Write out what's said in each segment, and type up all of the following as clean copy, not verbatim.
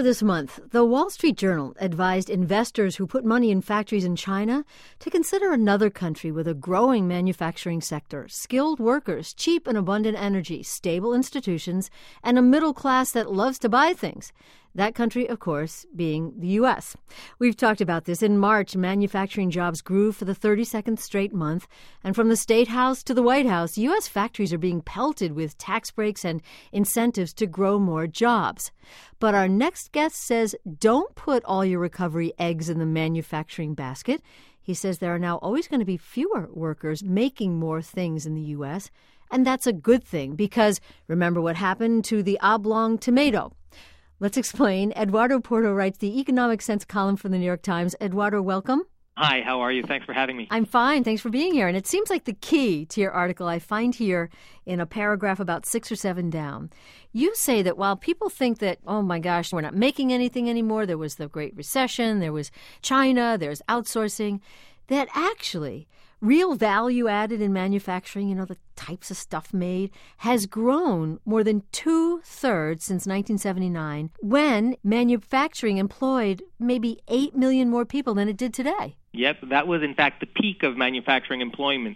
Earlier this month, the Wall Street Journal advised investors who put money in factories in China to consider another country with a growing manufacturing sector, skilled workers, cheap and abundant energy, stable institutions, and a middle class that loves to buy things. That country, of course, being the U.S. We've talked about this. In March, manufacturing jobs grew for the 32nd straight month. And from the State House to the White House, U.S. factories are being pelted with tax breaks and incentives to grow more jobs. But our next guest says, don't put all your recovery eggs in the manufacturing basket. He says there are now always going to be fewer workers making more things in the U.S., and that's a good thing because remember what happened to the oblong tomato. Let's explain. Eduardo Porto writes the Economic Sense column for the New York Times. Eduardo, welcome. Hi, how are you? Thanks for having me. I'm fine. Thanks for being here. And it seems like the key to your article I find here in a paragraph about 6 or 7 down. You say that while people think that, oh my gosh, we're not making anything anymore, there was the Great Recession, there was China, there's outsourcing, that actually real value added in manufacturing, the types of stuff made, has grown more than 2/3 since 1979 when manufacturing employed maybe 8 million more people than it did today. Yep, that was in fact the peak of manufacturing employment,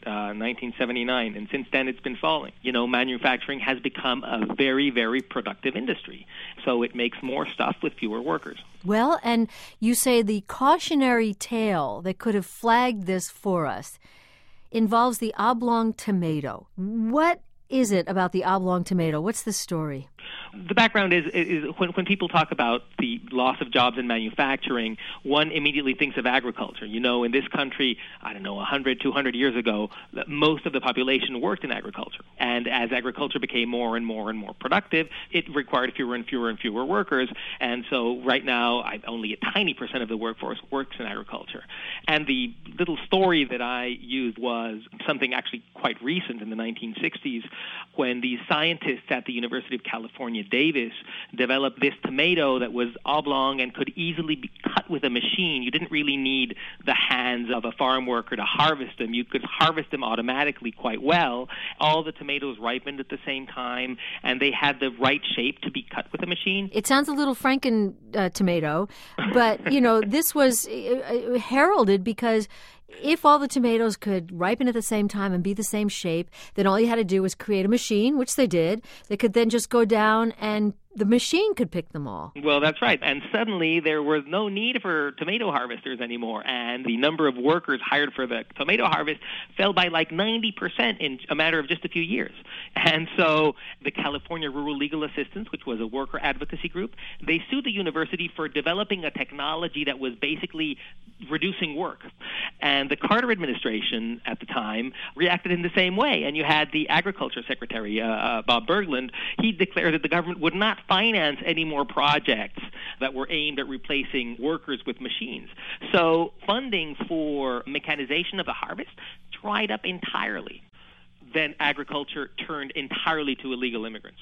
1979, and since then it's been falling. Manufacturing has become a very, very productive industry, so it makes more stuff with fewer workers. Well, and you say the cautionary tale that could have flagged this for us involves the oblong tomato. What is it about the oblong tomato? What's the story? The background is when people talk about the loss of jobs in manufacturing, one immediately thinks of agriculture. In this country, 100, 200 years ago, most of the population worked in agriculture. And as agriculture became more and more and more productive, it required fewer and fewer and fewer workers. And so right now, only a tiny percent of the workforce works in agriculture. And the little story that I used was something actually quite recent in the 1960s when these scientists at the University of California, Davis, developed this tomato that was oblong and could easily be cut with a machine. You didn't really need the hands of a farm worker to harvest them. You could harvest them automatically quite well. All the tomatoes ripened at the same time, and they had the right shape to be cut with a machine. It sounds a little Franken tomato, but, this was heralded because if all the tomatoes could ripen at the same time and be the same shape, then all you had to do was create a machine, which they did. They could then just go down and the machine could pick them all. Well, that's right. And suddenly there was no need for tomato harvesters anymore. And the number of workers hired for the tomato harvest fell by like 90% in a matter of just a few years. And so the California Rural Legal Assistance, which was a worker advocacy group, they sued the university for developing a technology that was basically reducing work. And the Carter administration at the time reacted in the same way. And you had the Agriculture Secretary, Bob Bergland. He declared that the government would not finance any more projects that were aimed at replacing workers with machines. So funding for mechanization of the harvest dried up entirely. Then agriculture turned entirely to illegal immigrants.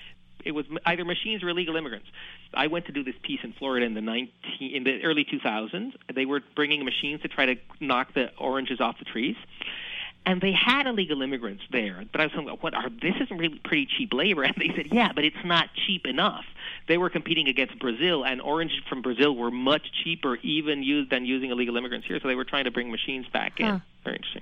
It was either machines or illegal immigrants. I went to do this piece in Florida in the early 2000s. They were bringing machines to try to knock the oranges off the trees. And they had illegal immigrants there. But I was saying, this isn't really pretty cheap labor. And they said, yeah, but it's not cheap enough. They were competing against Brazil, and oranges from Brazil were much cheaper even than using illegal immigrants here. So they were trying to bring machines back in. Very interesting.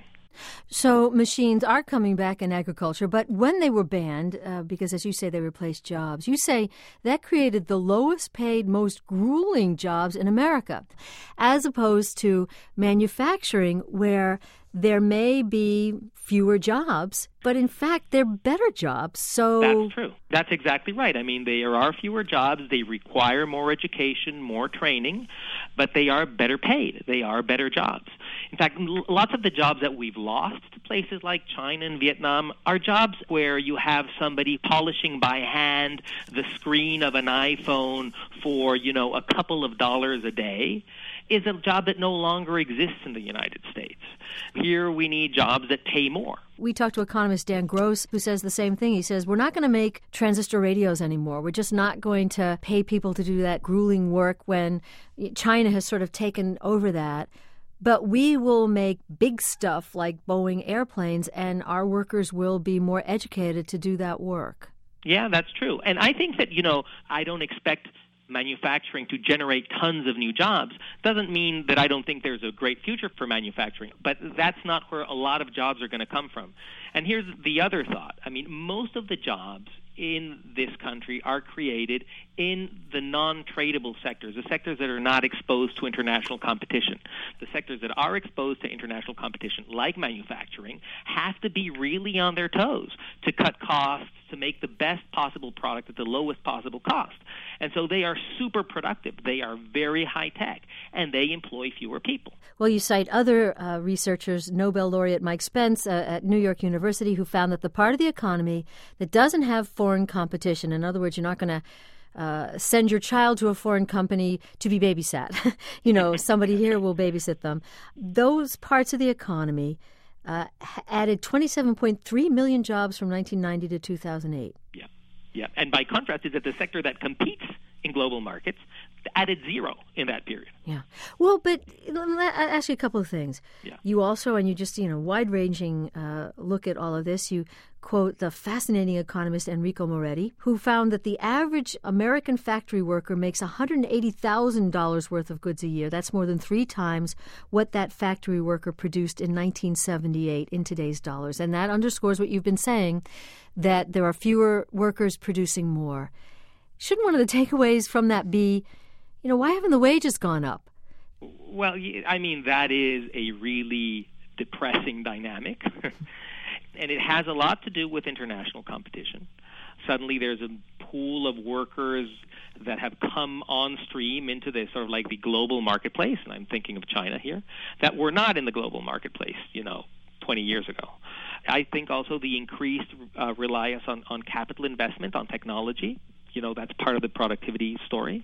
So machines are coming back in agriculture, but when they were banned, because as you say, they replaced jobs, you say that created the lowest paid, most grueling jobs in America, as opposed to manufacturing where there may be fewer jobs, but in fact, they're better jobs. So that's true. That's exactly right. I mean, there are fewer jobs. They require more education, more training, but they are better paid. They are better jobs. In fact, lots of the jobs that we've lost to places like China and Vietnam are jobs where you have somebody polishing by hand the screen of an iPhone for, a couple of dollars a day. Is a job that no longer exists in the United States. Here we need jobs that pay more. We talked to economist Dan Gross, who says the same thing. He says, we're not going to make transistor radios anymore. We're just not going to pay people to do that grueling work when China has sort of taken over that. But we will make big stuff like Boeing airplanes, and our workers will be more educated to do that work. Yeah, that's true. And I think that, I don't expect manufacturing to generate tons of new jobs doesn't mean that I don't think there's a great future for manufacturing, but that's not where a lot of jobs are going to come from. And here's the other thought. I mean, most of the jobs in this country are created in the non-tradable sectors, the sectors that are not exposed to international competition. The sectors that are exposed to international competition, like manufacturing, have to be really on their toes to cut costs, to make the best possible product at the lowest possible cost. And so they are super productive. They are very high-tech, and they employ fewer people. Well, you cite other researchers, Nobel laureate Mike Spence at New York University, who found that the part of the economy that doesn't have foreign competition, in other words, you're not going to send your child to a foreign company to be babysat. Somebody here will babysit them. Those parts of the economy added 27.3 million jobs from 1990 to 2008. Yeah. And by contrast, is that the sector that competes in global markets added zero in that period. Yeah. Well, but I'll ask you a couple of things. Yeah. You also, and you just, wide-ranging look at all of this, you quote the fascinating economist Enrico Moretti, who found that the average American factory worker makes $180,000 worth of goods a year. That's more than 3 times what that factory worker produced in 1978 in today's dollars. And that underscores what you've been saying, that there are fewer workers producing more. Shouldn't one of the takeaways from that be, why haven't the wages gone up? Well, I mean, that is a really depressing dynamic. And it has a lot to do with international competition. Suddenly there's a pool of workers that have come on stream into this sort of like the global marketplace, and I'm thinking of China here, that were not in the global marketplace, 20 years ago. I think also the increased reliance on capital investment, on technology, that's part of the productivity story,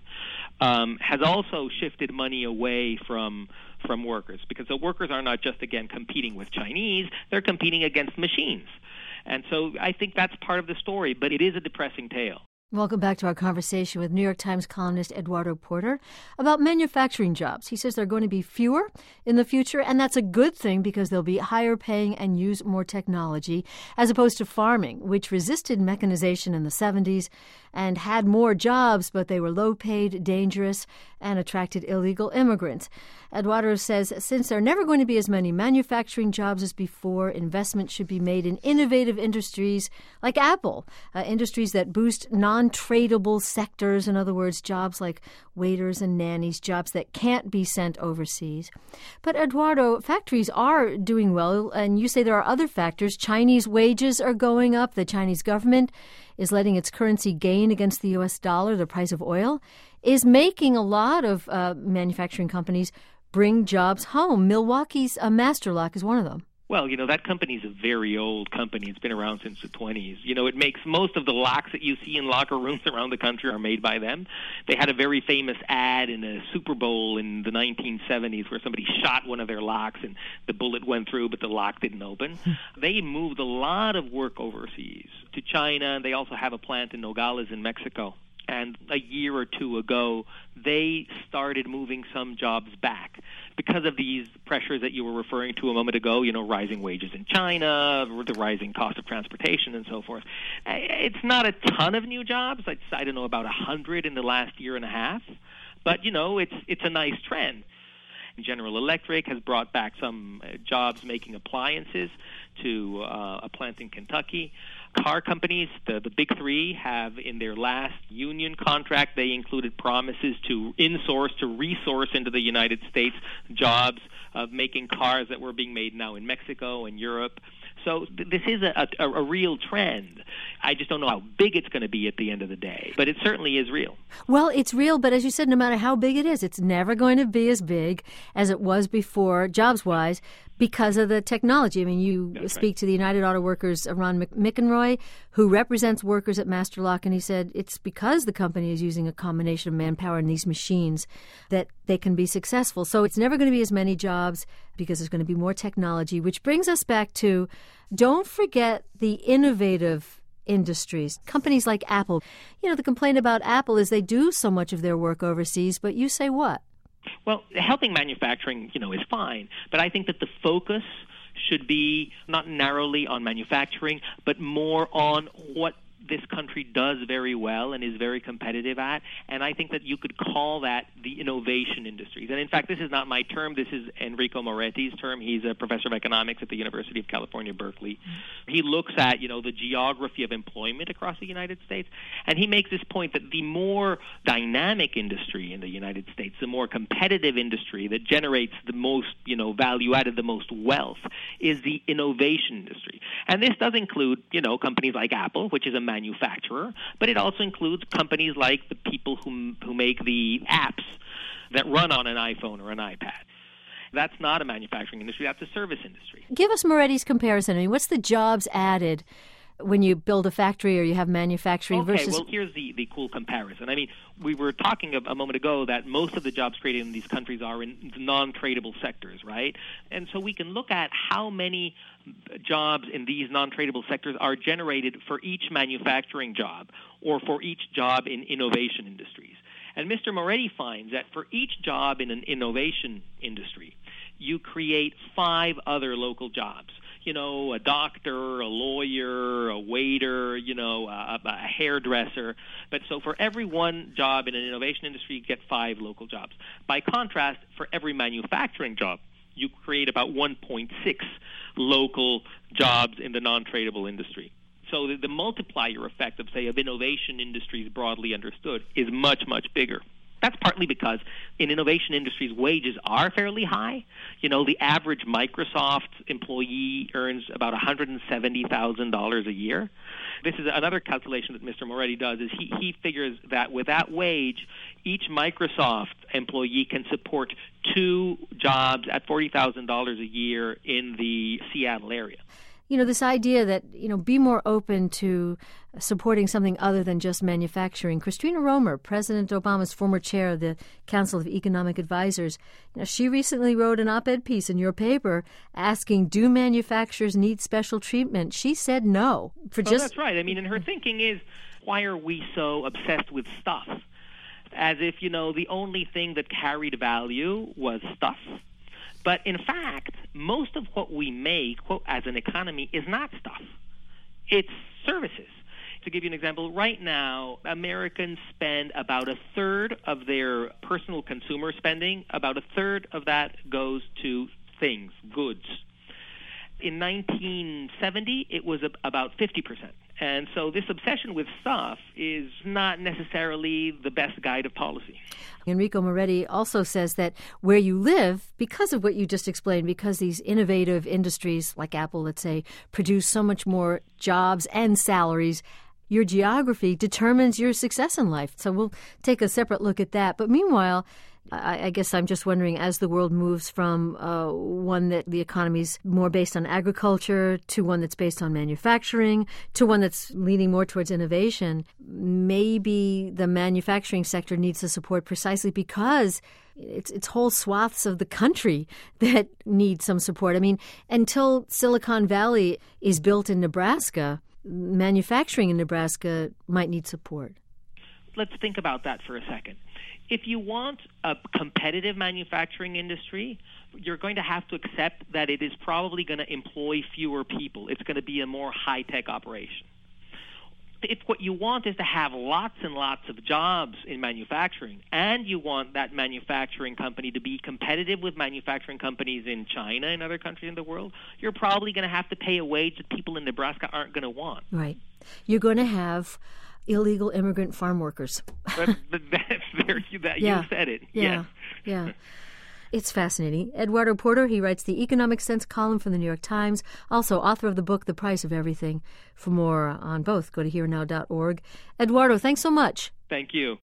has also shifted money away from workers, because the workers are not just, again, competing with Chinese, they're competing against machines. And so I think that's part of the story, but it is a depressing tale. Welcome back to our conversation with New York Times columnist Eduardo Porter about manufacturing jobs. He says there are going to be fewer in the future, and that's a good thing because they'll be higher paying and use more technology, as opposed to farming, which resisted mechanization in the 70s and had more jobs, but they were low-paid, dangerous, and attracted illegal immigrants. Eduardo says since there are never going to be as many manufacturing jobs as before, investment should be made in innovative industries like Apple, industries that boost non-tradable sectors, in other words, jobs like waiters and nannies, jobs that can't be sent overseas. But Eduardo, factories are doing well, and you say there are other factors. Chinese wages are going up. The Chinese government is letting its currency gain against the U.S. dollar. The price of oil is making a lot of manufacturing companies bring jobs home. Milwaukee's Master Lock is one of them. Well, that company is a very old company. It's been around since the 20s. It makes most of the locks that you see in locker rooms around the country are made by them. They had a very famous ad in a Super Bowl in the 1970s where somebody shot one of their locks and the bullet went through, but the lock didn't open. They moved a lot of work overseas to China. They also have a plant in Nogales in Mexico. And a year or two ago, they started moving some jobs back because of these pressures that you were referring to a moment ago, rising wages in China, the rising cost of transportation, and so forth. It's not a ton of new jobs. I don't know, about 100 in the last year and a half. But, it's a nice trend. General Electric has brought back some jobs making appliances to a plant in Kentucky. Car companies, the big three, have in their last union contract, they included promises to insource, to resource into the United States jobs of making cars that were being made now in Mexico and Europe. So this is a real trend. I just don't know how big it's going to be at the end of the day, but it certainly is real. Well, it's real, but as you said, no matter how big it is, it's never going to be as big as it was before, jobs-wise, because of the technology. I mean, you speak to the United Auto Workers, Ron McEnroy, who represents workers at Master Lock, and he said it's because the company is using a combination of manpower and these machines that they can be successful. So it's never going to be as many jobs because there's going to be more technology, which brings us back to don't forget the innovative industries, companies like Apple. The complaint about Apple is they do so much of their work overseas, but you say what? Well, helping manufacturing, is fine, but I think that the focus should be not narrowly on manufacturing, but more on what this country does very well and is very competitive at, and I think that you could call that the innovation industries. And in fact, this is not my term. This is Enrico Moretti's term. He's a professor of economics at the University of California, Berkeley. He looks at, the geography of employment across the United States, and he makes this point that the more dynamic industry in the United States, the more competitive industry that generates the most, value added, the most wealth, is the innovation industry. And this does include, companies like Apple, which is a manufacturer, but it also includes companies like the people who make the apps that run on an iPhone or an iPad. That's not a manufacturing industry, that's a service industry. Give us Moretti's comparison. I mean, what's the jobs added when you build a factory or you have manufacturing versus... Okay, well, here's the cool comparison. I mean, we were talking a moment ago that most of the jobs created in these countries are in non-tradable sectors, right? And so we can look at how many jobs in these non-tradable sectors are generated for each manufacturing job or for each job in innovation industries. And Mr. Moretti finds that for each job in an innovation industry, you create 5 other local jobs. A doctor, a lawyer, a waiter, a hairdresser. But so for every one job in an innovation industry, you get 5 local jobs. By contrast, for every manufacturing job, you create about 1.6 local jobs in the non-tradable industry. So the multiplier effect of innovation industries broadly understood is much, much bigger. That's partly because in innovation industries, wages are fairly high. The average Microsoft employee earns about $170,000 a year. This is another calculation that Mr. Moretti does, is he figures that with that wage, each Microsoft employee can support 2 jobs at $40,000 a year in the Seattle area. This idea that, be more open to supporting something other than just manufacturing. Christina Romer, President Obama's former chair of the Council of Economic Advisors, she recently wrote an op-ed piece in your paper asking, do manufacturers need special treatment? She said no. That's right. I mean, and her thinking is, why are we so obsessed with stuff? As if, the only thing that carried value was stuff. But in fact, most of what we make, quote, as an economy is not stuff. It's services. To give you an example, right now, Americans spend about 1/3 of their personal consumer spending. About 1/3 of that goes to things, goods. In 1970, it was about 50%. And so this obsession with stuff is not necessarily the best guide of policy. Enrico Moretti also says that where you live, because of what you just explained, because these innovative industries like Apple, let's say, produce so much more jobs and salaries, your geography determines your success in life. So we'll take a separate look at that. But meanwhile, I guess I'm just wondering, as the world moves from one that the economy's more based on agriculture to one that's based on manufacturing to one that's leaning more towards innovation, maybe the manufacturing sector needs the support precisely because it's whole swaths of the country that need some support. I mean, until Silicon Valley is built in Nebraska, manufacturing in Nebraska might need support. Let's think about that for a second. If you want a competitive manufacturing industry, you're going to have to accept that it is probably going to employ fewer people. It's going to be a more high-tech operation. If what you want is to have lots and lots of jobs in manufacturing, and you want that manufacturing company to be competitive with manufacturing companies in China and other countries in the world, you're probably going to have to pay a wage that people in Nebraska aren't going to want. Right. You're going to have illegal immigrant farm workers. You said it. Yeah. Yes. Yeah. It's fascinating. Eduardo Porter, he writes the Economic Sense column for the New York Times, also author of the book The Price of Everything. For more on both, go to herenow.org. Eduardo, thanks so much. Thank you.